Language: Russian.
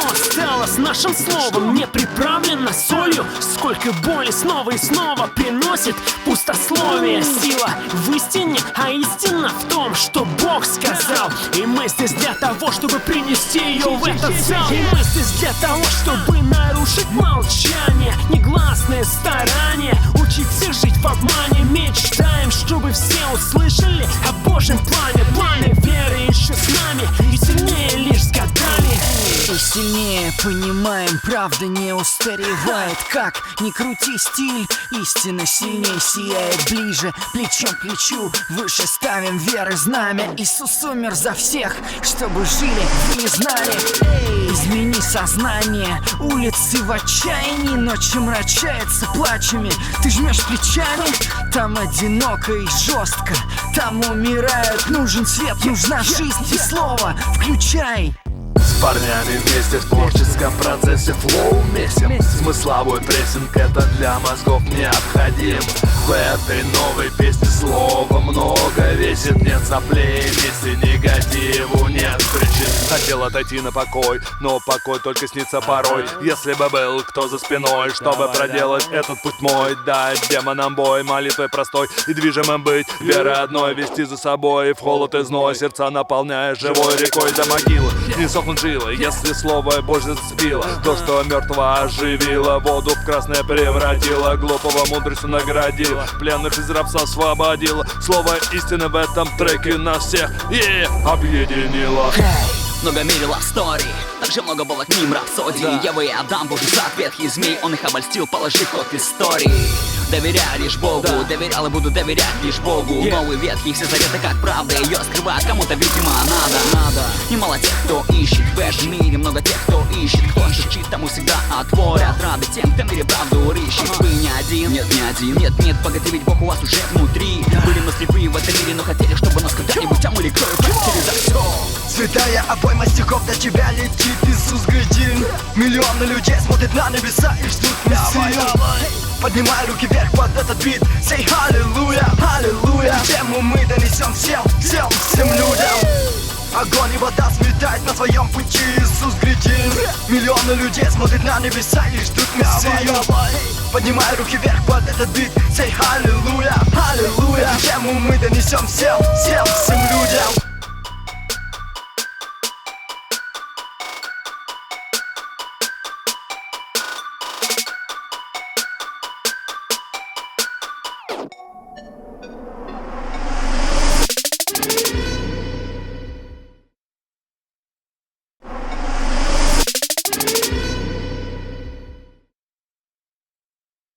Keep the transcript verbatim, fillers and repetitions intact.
стало с нашим словом не приправлено солью. Сколько боли снова и снова приносит пустословие. Сила в истине, а истина в том, что Бог сказал. И мы здесь для того, чтобы принести ее в этот зал. И мы здесь для того, чтобы нарушить молчание, негласные старания, учить всех жить в обмане. Мечтаем, чтобы все услышали о Божьем плане. Планы веры еще с нами и сильнее лишь с годами. И сильнее понимаем, правда не устаревает. Как ни крути стиль, истина сильнее сияет. Ближе, плечом к плечу, выше ставим веры знамя. Иисус умер за всех, чтобы жили вы не знали. Эй, измени сознание, улицы в отчаянии, ночь омрачается плачами. Ты жмешь плечами, там одиноко и жестко, там умирают. Нужен свет, нужна жизнь и слово включай. С парнями вместе в творческом процессе флоу месим. Смысловой прессинг, это для мозгов необходим. В этой новой песне слова много весит. Нет соплей, вместе негативу нет причин. Хотел отойти на покой, но покой только снится порой. Если бы был кто за спиной, чтобы проделать этот путь мой, дать демонам бой, молитвой простой и движимым быть, верой одной вести за собой. В холод и зной сердца наполняя живой рекой до могилы. Не сохнут жилы, если слово Божье зацепило. То, что мертвого оживило, воду в красное превратило, глупого мудростью наградило, пленных из рабства освободило. Слово истины в этом треке нас всех yeah, объединило. Много мерила в стори, также много было к ним рапсодий. Да. Я и Адам, Божий сад, ветхий змей, он их обольстил, положив ход истории. Доверяю лишь Богу, да. Доверял и буду доверять лишь Богу. yeah. Новый ветхий, все заветы как правда, ее скрывать кому-то, видимо, надо, надо. Немало тех, кто ищет в этом мире, много тех, кто ищет. Кто шепчет, тому всегда отворят рады тем, кто в мире правду рыщет. Вы не один, нет, не один, нет, нет, погоди, ведь Бог у вас уже внутри. да. Были мы слепые в этом мире, но хотели, чтобы нас когда-нибудь омыли кровью, простили за все. Святая обойма стихов до тебя летит, Иисус грядин. Миллионы людей смотрят на небеса и ждут Мессию. Поднимай руки вверх под этот бит, say аллилуйя, аллилуйя. Тему мы донесем всем, всем, всем людям. Огонь и вода сметает на своем пути, Иисус грядин. Миллионы людей смотрят на небеса и ждут Мессию. Поднимай руки вверх под этот бит, say аллилуйя, аллилуйя. Тему мы донесем всем, всем, всем людям.